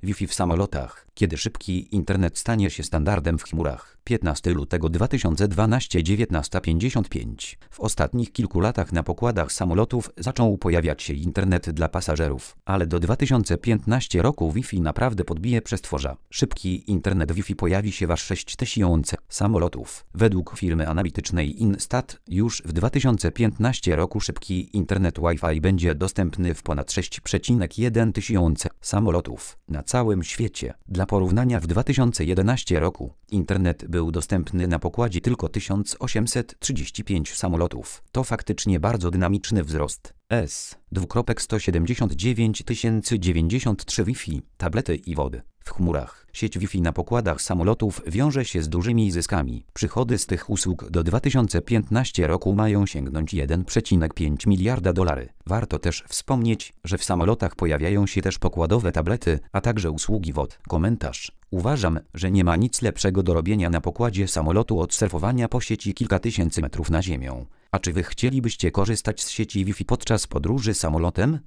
Wi-Fi w samolotach. Kiedy szybki internet stanie się standardem w chmurach? 15 lutego 2012, 19:55. W ostatnich kilku latach na pokładach samolotów zaczął pojawiać się internet dla pasażerów, ale do 2015 roku Wi-Fi naprawdę podbije przestworza. Szybki internet Wi-Fi pojawi się w aż 6000 samolotów. Według firmy analitycznej Instat już w 2015 roku szybki internet Wi-Fi będzie dostępny w ponad 6,1 tysiące samolotów na całym świecie. Dla porównania w 2011 roku internet był dostępny na pokładzie tylko 1835 samolotów. To faktycznie bardzo dynamiczny wzrost. S:179 093 Wi-Fi, tablety i wody. W chmurach sieć Wi-Fi na pokładach samolotów wiąże się z dużymi zyskami. Przychody z tych usług do 2015 roku mają sięgnąć 1,5 miliarda dolarów. Warto też wspomnieć, że w samolotach pojawiają się też pokładowe tablety, a także usługi WOD. Komentarz. Uważam, że nie ma nic lepszego do robienia na pokładzie samolotu od surfowania po sieci kilka tysięcy metrów nad ziemią. A czy wy chcielibyście korzystać z sieci Wi-Fi podczas podróży samolotem?